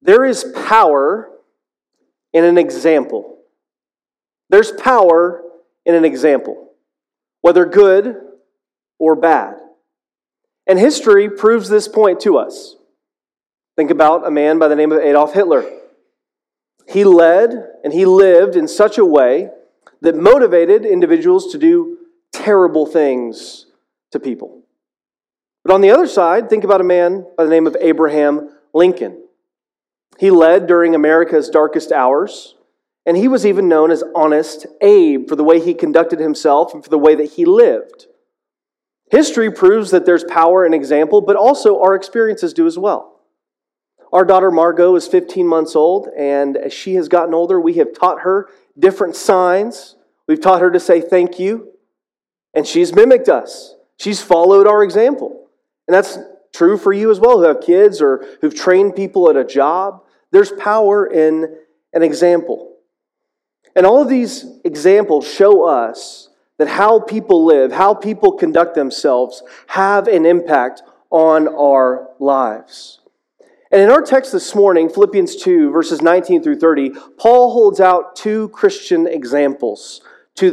There is power in an example. There's power in an example, whether good or bad. And history proves this point to us. Think about a man by the name of Adolf Hitler. He led and he lived in such a way that motivated individuals to do terrible things to people. But on the other side, think about a man by the name of Abraham Lincoln. He led during America's darkest hours, and he was even known as Honest Abe for the way he conducted himself and for the way that he lived. History proves that there's power in example, but also our experiences do as well. Our daughter Margot is 15 months old, and as she has gotten older, we have taught her different signs. We've taught her to say thank you, and she's mimicked us. She's followed our example. And that's true for you as well, who have kids or who've trained people at a job. There's power in an example. And all of these examples show us that how people live, how people conduct themselves, have an impact on our lives. And in our text this morning, Philippians 2, verses 19 through 30, Paul holds out two Christian examples to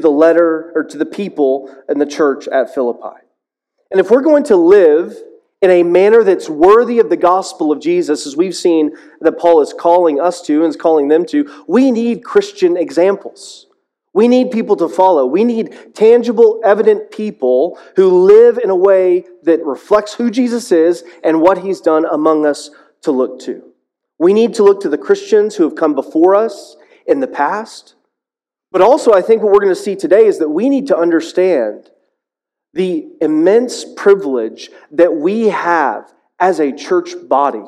the people in the church at Philippi. And if we're going to live in a manner that's worthy of the gospel of Jesus, as we've seen that Paul is calling us to and is calling them to, we need Christian examples. We need people to follow. We need tangible, evident people who live in a way that reflects who Jesus is and what He's done among us to look to. We need to look to the Christians who have come before us in the past. But also, I think what we're going to see today is that we need to understand the immense privilege that we have as a church body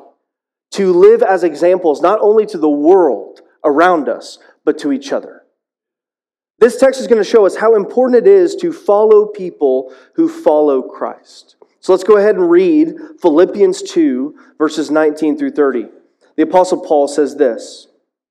to live as examples not only to the world around us, but to each other. This text is going to show us how important it is to follow people who follow Christ. So let's go ahead and read Philippians 2, verses 19 through 30. The Apostle Paul says this: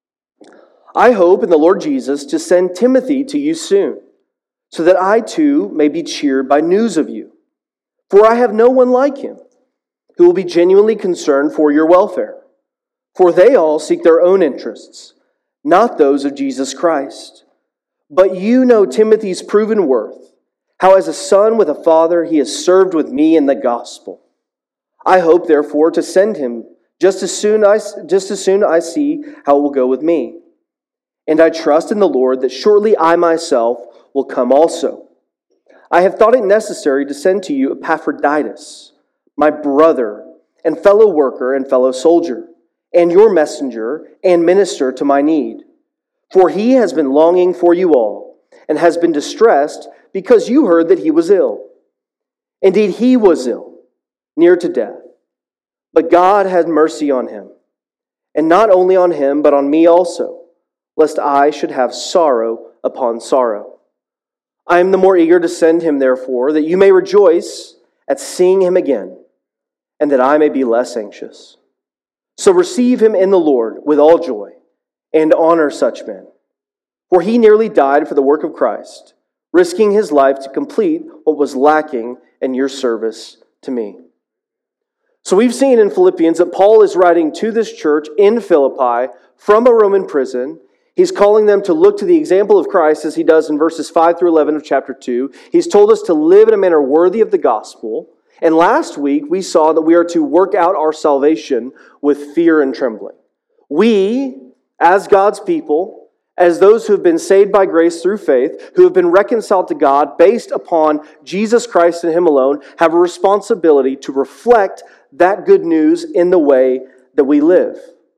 I hope in the Lord Jesus to send Timothy to you soon, so that I too may be cheered by news of you. For I have no one like him, who will be genuinely concerned for your welfare. For they all seek their own interests, not those of Jesus Christ. But you know Timothy's proven worth, how as a son with a father he has served with me in the gospel. I hope, therefore, to send him just as soon I see how it will go with me. And I trust in the Lord that shortly I myself will come also. I have thought it necessary to send to you Epaphroditus, my brother and fellow worker and fellow soldier, and your messenger and minister to my need. For he has been longing for you all, and has been distressed because you heard that he was ill. Indeed, he was ill, near to death. But God had mercy on him, and not only on him, but on me also, lest I should have sorrow upon sorrow. I am the more eager to send him, therefore, that you may rejoice at seeing him again, and that I may be less anxious. So receive him in the Lord with all joy, and honor such men. For he nearly died for the work of Christ, risking his life to complete what was lacking in your service to me. So we've seen in Philippians that Paul is writing to this church in Philippi from a Roman prison. He's calling them to look to the example of Christ, as he does in verses 5 through 11 of chapter 2. He's told us to live in a manner worthy of the gospel. And last week, we saw that we are to work out our salvation with fear and trembling. We, as God's people, as those who have been saved by grace through faith, who have been reconciled to God based upon Jesus Christ and Him alone, have a responsibility to reflect that good news in the way that we live.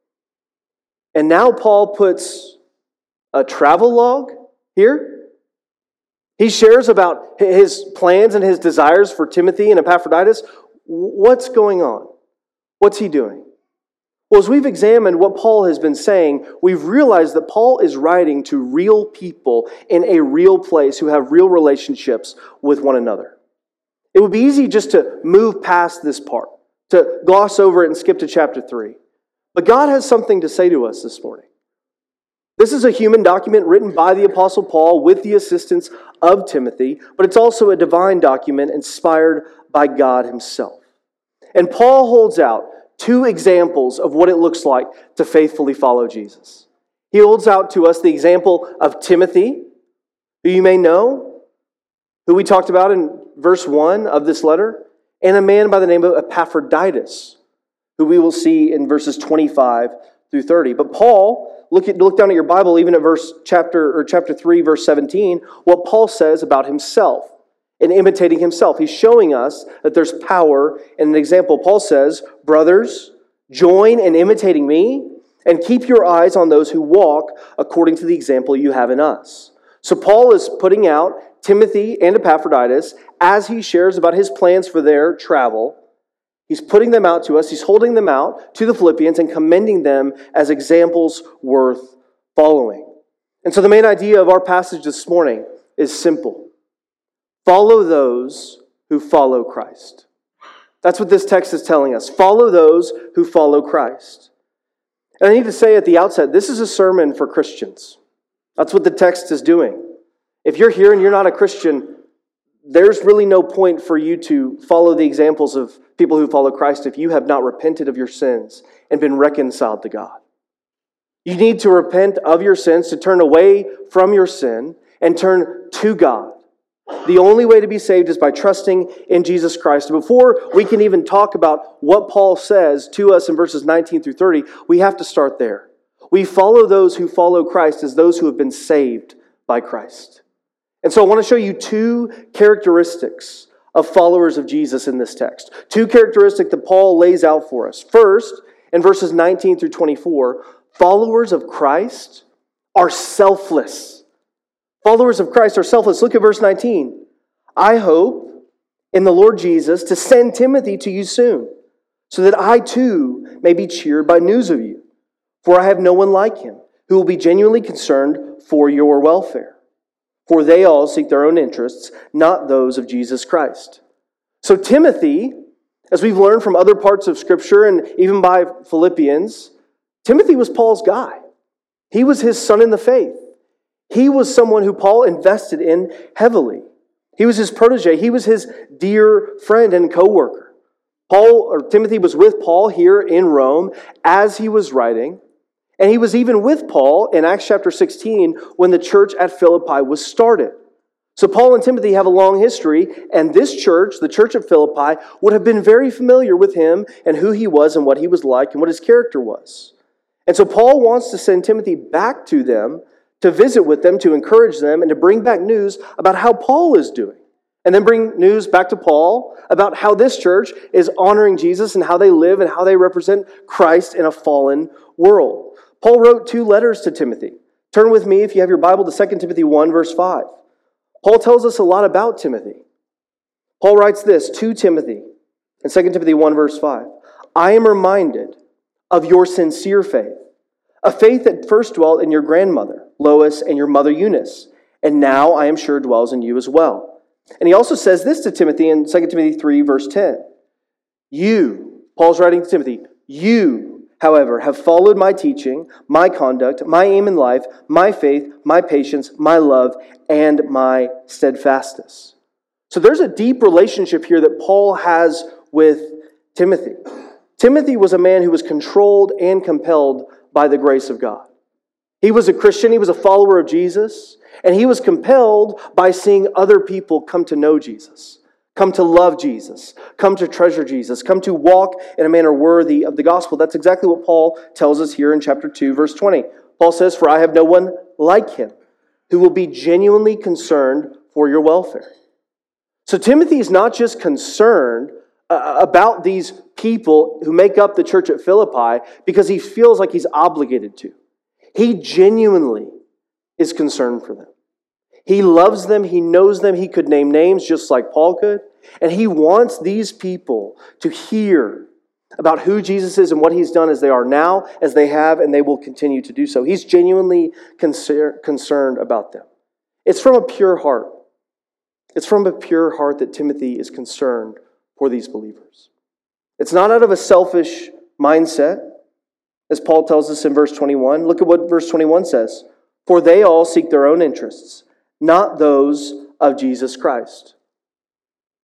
And now Paul puts a travel log here. He shares about his plans and his desires for Timothy and Epaphroditus. What's going on? What's he doing? Well, as we've examined what Paul has been saying, we've realized that Paul is writing to real people in a real place who have real relationships with one another. It would be easy just to move past this part, to gloss over it and skip to chapter 3. But God has something to say to us this morning. This is a human document written by the Apostle Paul with the assistance of Timothy, but it's also a divine document inspired by God Himself. And Paul holds out two examples of what it looks like to faithfully follow Jesus. He holds out to us the example of Timothy, who you may know, who we talked about in verse 1 of this letter, and a man by the name of Epaphroditus, who we will see in verses 25 through 30. But Paul, look down at your Bible, even at chapter 3, verse 17, what Paul says about himself and imitating himself. He's showing us that there's power in an example. Paul says, "Brothers, join in imitating me, and keep your eyes on those who walk according to the example you have in us." So Paul is putting out Timothy and Epaphroditus as he shares about his plans for their travel. He's putting them out to us. He's holding them out to the Philippians and commending them as examples worth following. And so the main idea of our passage this morning is simple. Follow those who follow Christ. That's what this text is telling us. Follow those who follow Christ. And I need to say at the outset, this is a sermon for Christians. That's what the text is doing. If you're here and you're not a Christian, there's really no point for you to follow the examples of people who follow Christ if you have not repented of your sins and been reconciled to God. You need to repent of your sins, to turn away from your sin and turn to God. The only way to be saved is by trusting in Jesus Christ. And before we can even talk about what Paul says to us in verses 19 through 30, we have to start there. We follow those who follow Christ as those who have been saved by Christ. And so I want to show you two characteristics of followers of Jesus in this text. Two characteristics that Paul lays out for us. First, in verses 19 through 24, followers of Christ are selfless. Followers of Christ are selfless. Look at verse 19. "I hope in the Lord Jesus to send Timothy to you soon, so that I too may be cheered by news of you. For I have no one like him, who will be genuinely concerned for your welfare. For they all seek their own interests, not those of Jesus Christ." So Timothy, as we've learned from other parts of Scripture and even by Philippians, Timothy was Paul's guy. He was his son in the faith. He was someone who Paul invested in heavily. He was his protege. He was his dear friend and co-worker. Timothy was with Paul here in Rome as he was writing. And he was even with Paul in Acts chapter 16 when the church at Philippi was started. So Paul and Timothy have a long history, and this church, the church at Philippi, would have been very familiar with him and who he was and what he was like and what his character was. And so Paul wants to send Timothy back to them to visit with them, to encourage them, and to bring back news about how Paul is doing. And then bring news back to Paul about how this church is honoring Jesus and how they live and how they represent Christ in a fallen world. Paul wrote 2 letters to Timothy. Turn with me, if you have your Bible, to 2 Timothy 1, verse 5. Paul tells us a lot about Timothy. Paul writes this to Timothy in 2 Timothy 1, verse 5. "I am reminded of your sincere faith, a faith that first dwelt in your grandmother, Lois, and your mother Eunice, and now I am sure dwells in you as well." And he also says this to Timothy in 2 Timothy 3, verse 10. Paul's writing to Timothy, "You, however, have followed my teaching, my conduct, my aim in life, my faith, my patience, my love, and my steadfastness." So there's a deep relationship here that Paul has with Timothy. Timothy was a man who was controlled and compelled by the grace of God. He was a Christian, he was a follower of Jesus, and he was compelled by seeing other people come to know Jesus, come to love Jesus, come to treasure Jesus, come to walk in a manner worthy of the gospel. That's exactly what Paul tells us here in chapter 2, verse 20. Paul says, "For I have no one like him who will be genuinely concerned for your welfare." So Timothy is not just concerned about these people who make up the church at Philippi because he feels like he's obligated to. He genuinely is concerned for them. He loves them. He knows them. He could name names just like Paul could. And he wants these people to hear about who Jesus is and what he's done as they are now, as they have, and they will continue to do so. He's genuinely concerned about them. It's from a pure heart. It's from a pure heart that Timothy is concerned for these believers. It's not out of a selfish mindset, as Paul tells us in verse 21. Look at what verse 21 says. "For they all seek their own interests, not those of Jesus Christ."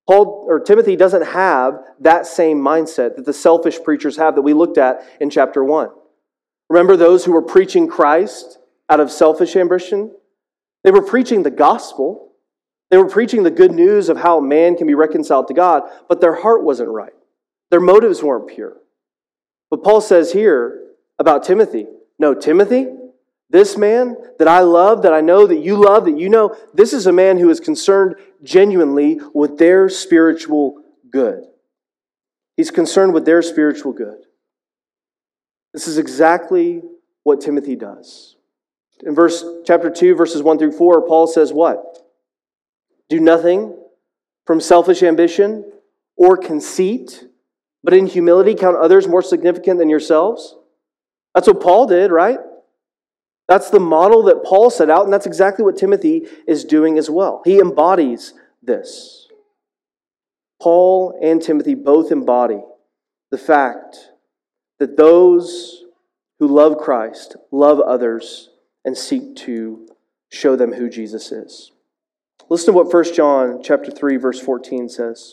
Timothy doesn't have that same mindset that the selfish preachers have that we looked at in chapter 1. Remember those who were preaching Christ out of selfish ambition? They were preaching the gospel. They were preaching the good news of how man can be reconciled to God, but their heart wasn't right. Their motives weren't pure. But Paul says here about Timothy, no, Timothy, this man that I love, that I know that you love, that you know, this is a man who is concerned genuinely with their spiritual good. He's concerned with their spiritual good. This is exactly what Timothy does. In chapter 2, verses 1 through 4, Paul says what? Do nothing from selfish ambition or conceit, but in humility count others more significant than yourselves. That's what Paul did, right? That's the model that Paul set out, and that's exactly what Timothy is doing as well. He embodies this. Paul and Timothy both embody the fact that those who love Christ love others and seek to show them who Jesus is. Listen to what 1 John chapter 3, verse 14 says.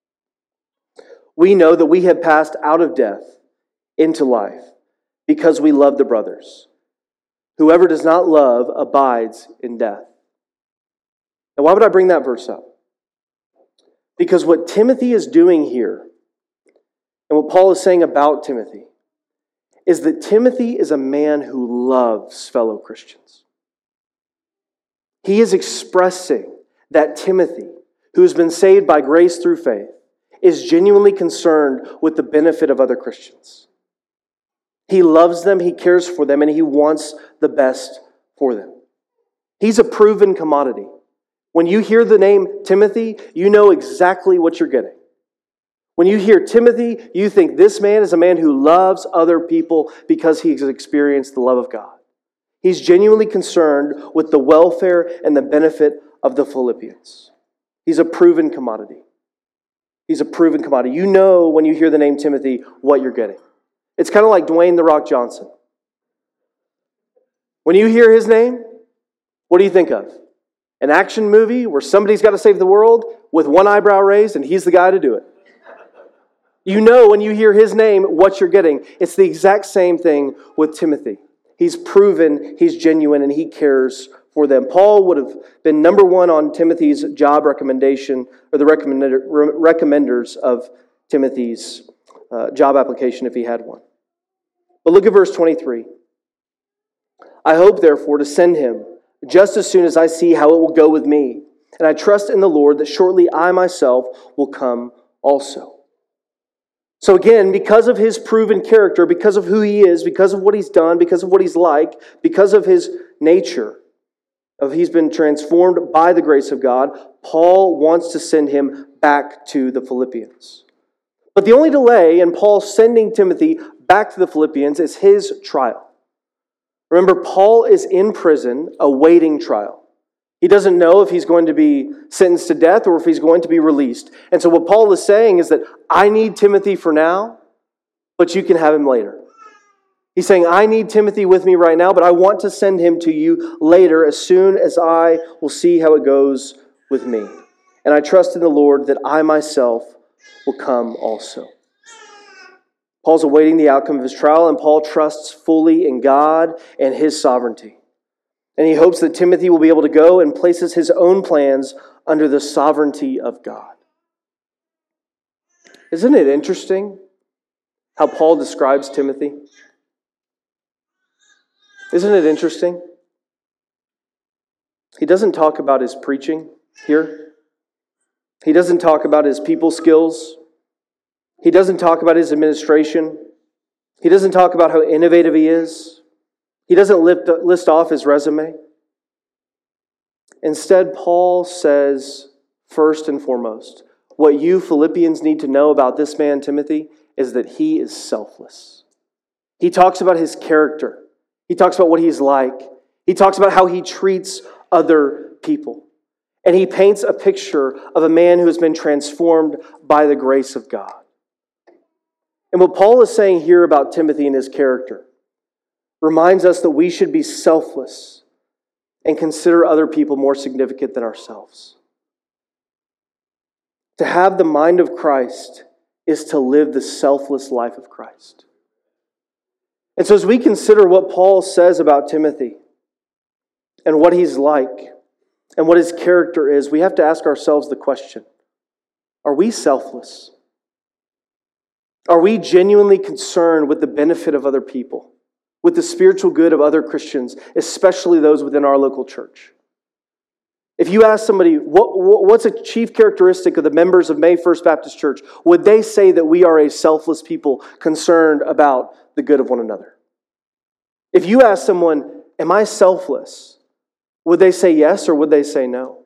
We know that we have passed out of death into life because we love the brothers. Whoever does not love abides in death. Now, why would I bring that verse up? Because what Timothy is doing here, and what Paul is saying about Timothy, is that Timothy is a man who loves fellow Christians. He is expressing that Timothy, who has been saved by grace through faith, is genuinely concerned with the benefit of other Christians. He loves them, he cares for them, and he wants the best for them. He's a proven commodity. When you hear the name Timothy, you know exactly what you're getting. When you hear Timothy, you think this man is a man who loves other people because he has experienced the love of God. He's genuinely concerned with the welfare and the benefit of the Philippians. He's a proven commodity. He's a proven commodity. You know when you hear the name Timothy what you're getting. It's kind of like Dwayne "The Rock" Johnson. When you hear his name, what do you think of? An action movie where somebody's got to save the world with one eyebrow raised and he's the guy to do it. You know when you hear his name what you're getting. It's the exact same thing with Timothy. He's proven, he's genuine, and he cares for them. Paul would have been number one on Timothy's job recommendation, or the recommenders of Timothy's job application if he had one. But look at verse 23. I hope, therefore, to send him just as soon as I see how it will go with me. And I trust in the Lord that shortly I myself will come also. So again, because of his proven character, because of who he is, because of what he's done, because of what he's like, because of his nature, he's been transformed by the grace of God, Paul wants to send him back to the Philippians. But the only delay in Paul sending Timothy back to the Philippians is his trial. Remember, Paul is in prison awaiting trial. He doesn't know if he's going to be sentenced to death or if he's going to be released. And so what Paul is saying is that I need Timothy for now, but you can have him later. He's saying, I need Timothy with me right now, but I want to send him to you later as soon as I will see how it goes with me. And I trust in the Lord that I myself will come also. Paul's awaiting the outcome of his trial, and Paul trusts fully in God and his sovereignty. And he hopes that Timothy will be able to go and places his own plans under the sovereignty of God. Isn't it interesting how Paul describes Timothy? Isn't it interesting? He doesn't talk about his preaching here. He doesn't talk about his people skills. He doesn't talk about his administration. He doesn't talk about how innovative he is. He doesn't list off his resume. Instead, Paul says, first and foremost, what you Philippians need to know about this man, Timothy, is that he is selfless. He talks about his character. He talks about what he's like. He talks about how he treats other people. And he paints a picture of a man who has been transformed by the grace of God. And what Paul is saying here about Timothy and his character reminds us that we should be selfless and consider other people more significant than ourselves. To have the mind of Christ is to live the selfless life of Christ. And so as we consider what Paul says about Timothy and what he's like and what his character is, we have to ask ourselves the question, are we selfless? Are we genuinely concerned with the benefit of other people, with the spiritual good of other Christians, especially those within our local church? If you ask somebody, what's a chief characteristic of the members of May First Baptist Church, would they say that we are a selfless people concerned about the good of one another? If you ask someone, am I selfless? Would they say yes or would they say no?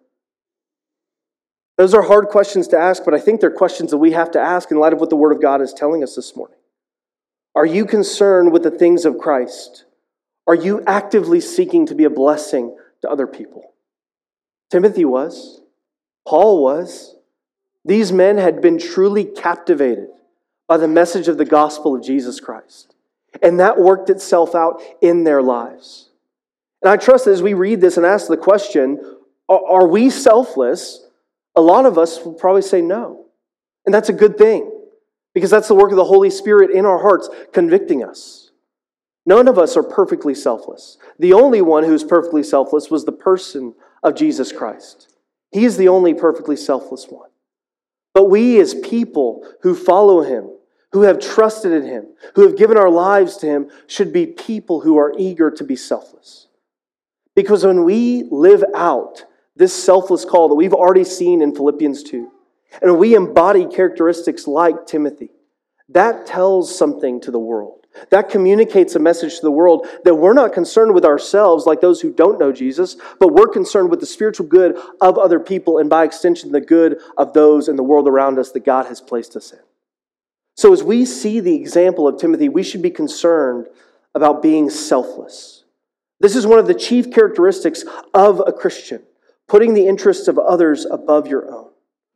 Those are hard questions to ask, but I think they're questions that we have to ask in light of what the Word of God is telling us this morning. Are you concerned with the things of Christ? Are you actively seeking to be a blessing to other people? Timothy was. Paul was. These men had been truly captivated by the message of the gospel of Jesus Christ. And that worked itself out in their lives. And I trust that as we read this and ask the question, are we selfless? A lot of us will probably say no. And that's a good thing, because that's the work of the Holy Spirit in our hearts convicting us. None of us are perfectly selfless. The only one who's perfectly selfless was the person of Jesus Christ. He is the only perfectly selfless one. But we as people who follow Him, who have trusted in Him, who have given our lives to Him, should be people who are eager to be selfless. Because when we live out this selfless call that we've already seen in Philippians 2, and we embody characteristics like Timothy, that tells something to the world. That communicates a message to the world that we're not concerned with ourselves like those who don't know Jesus, but we're concerned with the spiritual good of other people and by extension the good of those in the world around us that God has placed us in. So as we see the example of Timothy, we should be concerned about being selfless. This is one of the chief characteristics of a Christian, putting the interests of others above your own.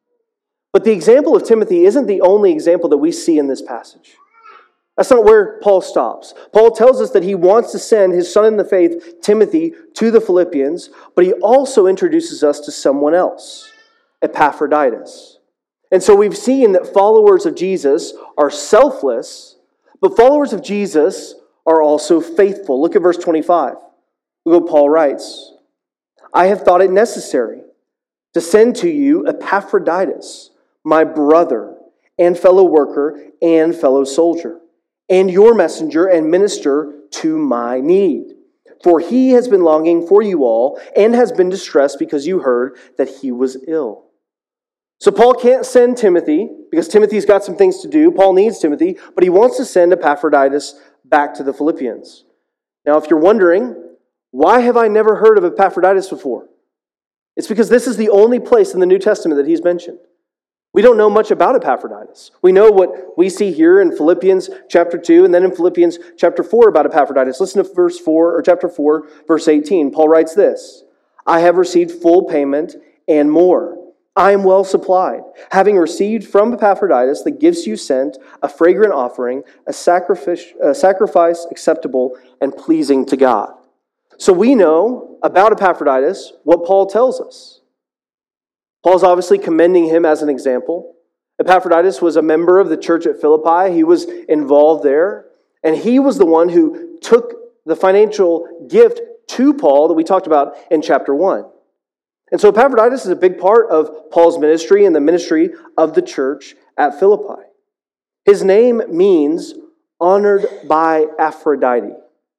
But the example of Timothy isn't the only example that we see in this passage. That's not where Paul stops. Paul tells us that he wants to send his son in the faith, Timothy, to the Philippians, but he also introduces us to someone else, Epaphroditus. And so we've seen that followers of Jesus are selfless, but followers of Jesus are also faithful. Look at verse 25. Look what Paul writes. I have thought it necessary to send to you Epaphroditus, my brother and fellow worker and fellow soldier, and your messenger and minister to my need. For he has been longing for you all and has been distressed because you heard that he was ill. So Paul can't send Timothy because Timothy's got some things to do. Paul needs Timothy, but he wants to send Epaphroditus back to the Philippians. Now, if you're wondering, why have I never heard of Epaphroditus before? It's because this is the only place in the New Testament that he's mentioned. We don't know much about Epaphroditus. We know what we see here in Philippians chapter 2 and then in Philippians chapter 4 about Epaphroditus. Listen to verse 4 or chapter 4, verse 18. Paul writes this, I have received full payment and more. I am well supplied, having received from Epaphroditus the gifts you sent, a fragrant offering, a sacrifice acceptable and pleasing to God. So we know about Epaphroditus what Paul tells us. Paul's obviously commending him as an example. Epaphroditus was a member of the church at Philippi. He was involved there. And he was the one who took the financial gift to Paul that we talked about in chapter 1. And so Epaphroditus is a big part of Paul's ministry and the ministry of the church at Philippi. His name means honored by Aphrodite.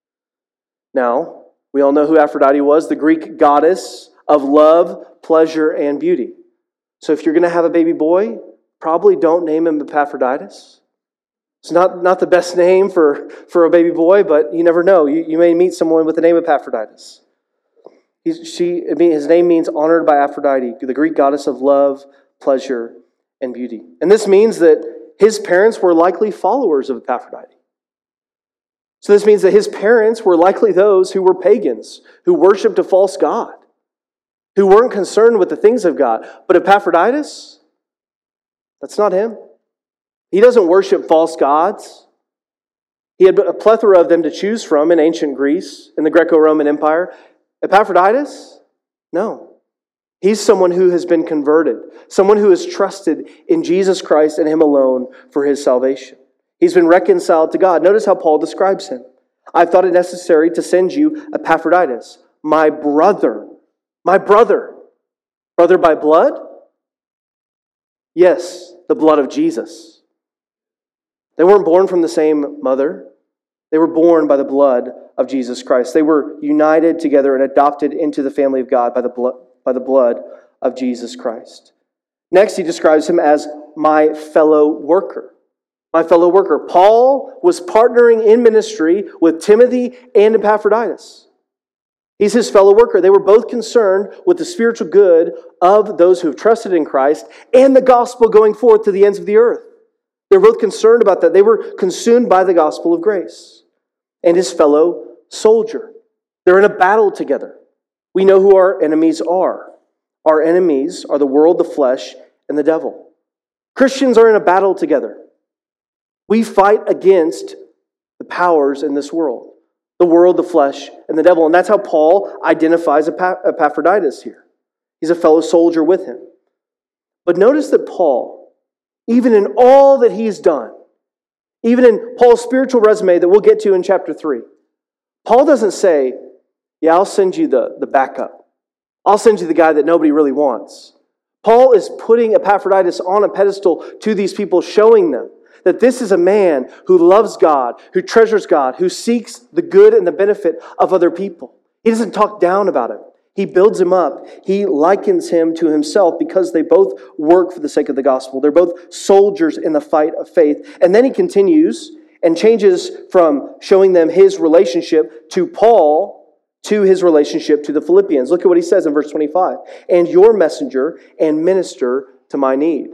Now, we all know who Aphrodite was, the Greek goddess of love, pleasure, and beauty. So if you're going to have a baby boy, probably don't name him Epaphroditus. It's not the best name for a baby boy, but you never know. You may meet someone with the name Epaphroditus. His name means honored by Aphrodite, the Greek goddess of love, pleasure, and beauty. And this means that his parents were likely followers of Epaphroditus. So this means that his parents were likely those who were pagans, who worshipped a false god, who weren't concerned with the things of God. But Epaphroditus, that's not him. He doesn't worship false gods. He had a plethora of them to choose from in ancient Greece, in the Greco-Roman Empire. Epaphroditus? No. He's someone who has been converted, someone who has trusted in Jesus Christ and Him alone for his salvation. He's been reconciled to God. Notice how Paul describes him. I thought it necessary to send you Epaphroditus, my brother. My brother. Brother by blood? Yes, the blood of Jesus. They weren't born from the same mother. They were born by the blood of Jesus Christ. They were united together and adopted into the family of God by the blood of Jesus Christ. Next, he describes him as my fellow worker. My fellow worker. Paul was partnering in ministry with Timothy and Epaphroditus. He's his fellow worker. They were both concerned with the spiritual good of those who have trusted in Christ and the gospel going forth to the ends of the earth. They're both concerned about that. They were consumed by the gospel of grace. And his fellow soldier. They're in a battle together. We know who our enemies are. Our enemies are the world, the flesh, and the devil. Christians are in a battle together. We fight against the powers in this world. The world, the flesh, and the devil. And that's how Paul identifies Epaphroditus here. He's a fellow soldier with him. But notice that Paul, even in all that he's done, even in Paul's spiritual resume that we'll get to in chapter 3, Paul doesn't say, yeah, I'll send you the backup. I'll send you the guy that nobody really wants. Paul is putting Epaphroditus on a pedestal to these people, showing them that this is a man who loves God, who treasures God, who seeks the good and the benefit of other people. He doesn't talk down about him. He builds him up. He likens him to himself because they both work for the sake of the gospel. They're both soldiers in the fight of faith. And then he continues and changes from showing them his relationship to Paul to his relationship to the Philippians. Look at what he says in verse 25. And your messenger and minister to my need.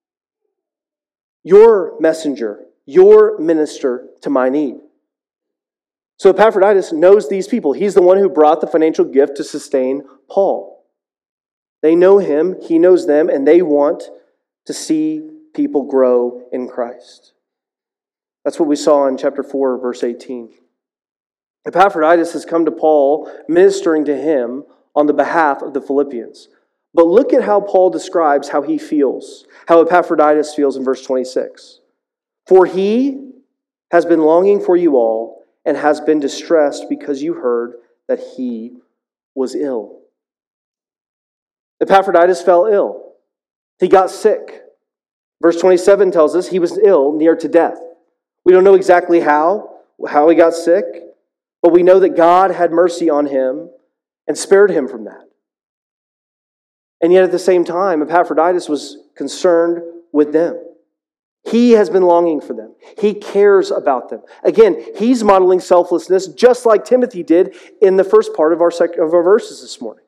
Your messenger, your minister to my need. So Epaphroditus knows these people. He's the one who brought the financial gift to sustain Paul. They know him, he knows them, and they want to see people grow in Christ. That's what we saw in chapter 4, verse 18. Epaphroditus has come to Paul, ministering to him on the behalf of the Philippians. But look at how Paul describes how he feels, how Epaphroditus feels in verse 26. For he has been longing for you all and has been distressed because you heard that he was ill. Epaphroditus fell ill. He got sick. Verse 27 tells us he was ill, near to death. We don't know exactly how he got sick, but we know that God had mercy on him and spared him from that. And yet at the same time, Epaphroditus was concerned with them. He has been longing for them. He cares about them. Again, he's modeling selflessness just like Timothy did in the first part of our verses this morning.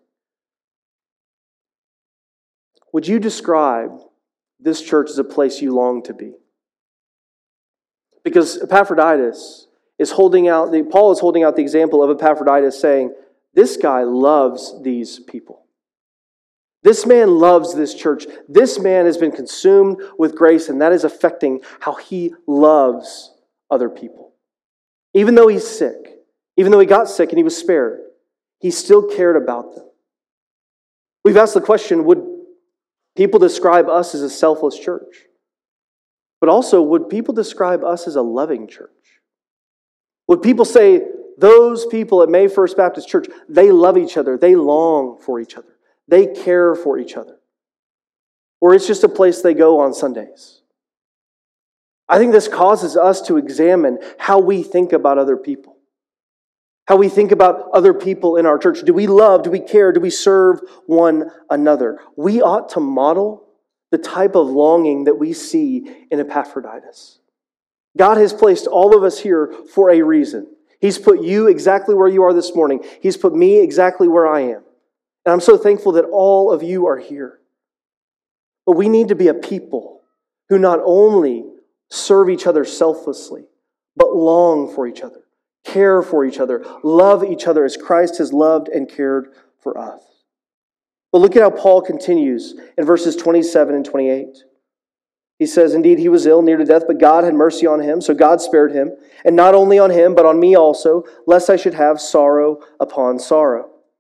Would you describe this church as a place you long to be? Because Epaphroditus is Paul is holding out the example of Epaphroditus saying, this guy loves these people. This man loves this church. This man has been consumed with grace, and that is affecting how he loves other people. Even though he's sick, even though he got sick and he was spared, he still cared about them. We've asked the question, would people describe us as a selfless church? But also, would people describe us as a loving church? Would people say, those people at May First Baptist Church, they love each other, they long for each other. They care for each other. Or it's just a place they go on Sundays. I think this causes us to examine how we think about other people. How we think about other people in our church. Do we love? Do we care? Do we serve one another? We ought to model the type of longing that we see in Epaphroditus. God has placed all of us here for a reason. He's put you exactly where you are this morning. He's put me exactly where I am. And I'm so thankful that all of you are here. But we need to be a people who not only serve each other selflessly, but long for each other, care for each other, love each other as Christ has loved and cared for us. But look at how Paul continues in verses 27 and 28. He says, indeed, he was ill, near to death, but God had mercy on him, so God spared him, and not only on him, but on me also, lest I should have sorrow upon sorrow.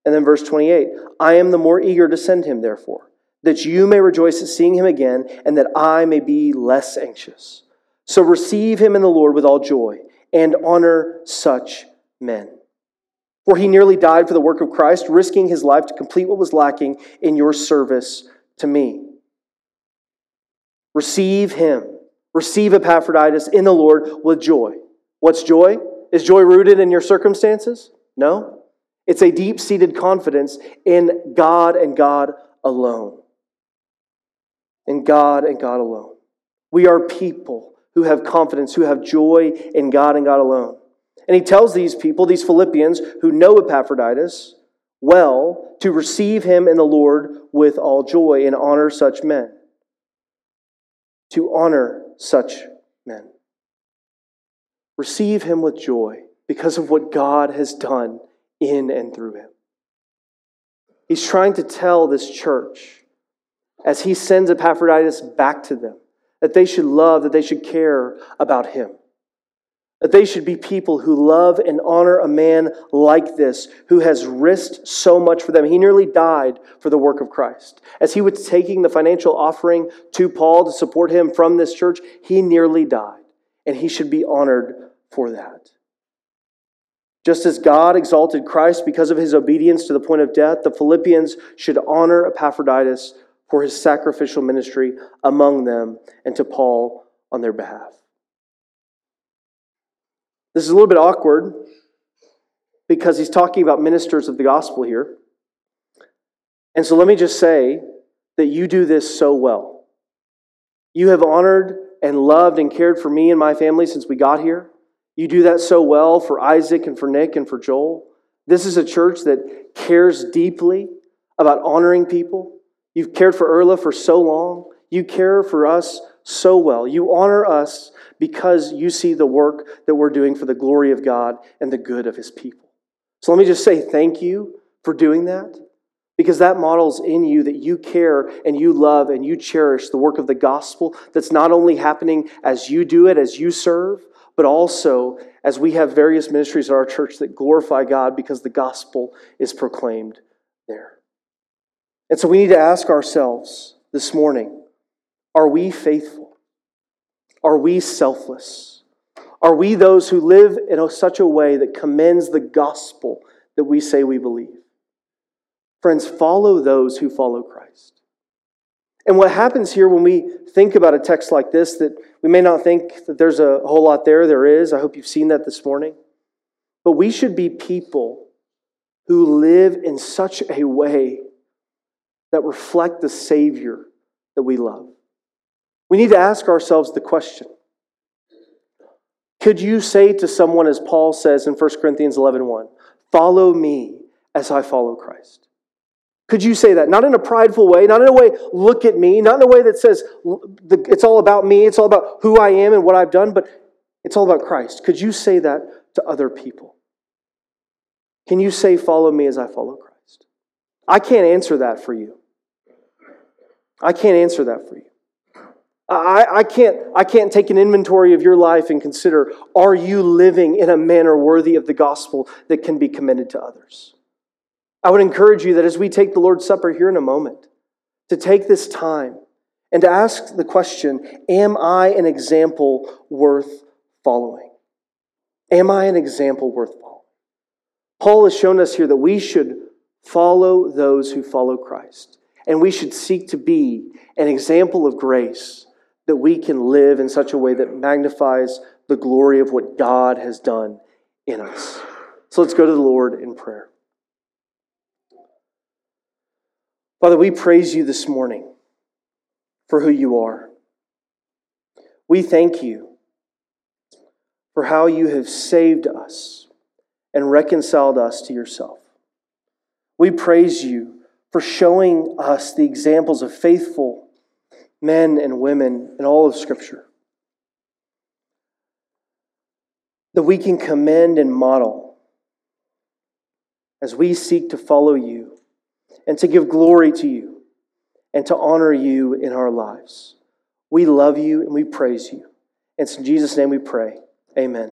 And then verse 28, I am the more eager to send him, therefore, that you may rejoice at seeing him again, and that I may be less anxious. So receive him in the Lord with all joy, and honor such men. For he nearly died for the work of Christ, risking his life to complete what was lacking in your service to me. Receive him. Receive Epaphroditus in the Lord with joy. What's joy? Is joy rooted in your circumstances? No. It's a deep-seated confidence in God and God alone. In God and God alone. We are people who have confidence, who have joy in God and God alone. And he tells these people, these Philippians who know Epaphroditus well, to receive him in the Lord with all joy and honor such men. To honor such men. Receive him with joy because of what God has done in and through him. He's trying to tell this church, as he sends Epaphroditus back to them, that they should love, that they should care about him. That they should be people who love and honor a man like this, who has risked so much for them. He nearly died for the work of Christ. As he was taking the financial offering to Paul to support him from this church, he nearly died. And he should be honored for that. Just as God exalted Christ because of his obedience to the point of death, the Philippians should honor Epaphroditus for his sacrificial ministry among them and to Paul on their behalf. This is a little bit awkward because he's talking about ministers of the gospel here. And so let me just say that you do this so well. You have honored and loved and cared for me and my family since we got here. You do that so well for Isaac and for Nick and for Joel. This is a church that cares deeply about honoring people. You've cared for Erla for so long. You care for us so well. You honor us because you see the work that we're doing for the glory of God and the good of his people. So let me just say thank you for doing that, because that models in you that you care and you love and you cherish the work of the gospel that's not only happening as you do it, as you serve, but also as we have various ministries at our church that glorify God because the gospel is proclaimed there. And so we need to ask ourselves this morning, are we faithful? Are we selfless? Are we those who live in such a way that commends the gospel that we say we believe? Friends, follow those who follow Christ. And what happens here when we think about a text like this, that we may not think that there's a whole lot there is. I hope you've seen that this morning. But we should be people who live in such a way that reflect the Savior that we love. We need to ask ourselves the question, could you say to someone, as Paul says in 1 Corinthians 11:1, follow me as I follow Christ? Could you say that? Not in a prideful way, not in a way, look at me, not in a way that says, it's all about me, it's all about who I am and what I've done, but it's all about Christ. Could you say that to other people? Can you say, follow me as I follow Christ? I can't answer that for you. I can't answer that for you. I can't take an inventory of your life and consider, are you living in a manner worthy of the gospel that can be commended to others? I would encourage you that as we take the Lord's Supper here in a moment, to take this time and to ask the question, am I an example worth following? Am I an example worth following? Paul has shown us here that we should follow those who follow Christ. And we should seek to be an example of grace that we can live in such a way that magnifies the glory of what God has done in us. So let's go to the Lord in prayer. Father, we praise you this morning for who you are. We thank you for how you have saved us and reconciled us to yourself. We praise you for showing us the examples of faithful men and women in all of Scripture that we can commend and model as we seek to follow you and to give glory to you and to honor you in our lives. We love you and we praise you. It's in Jesus' name we pray. Amen.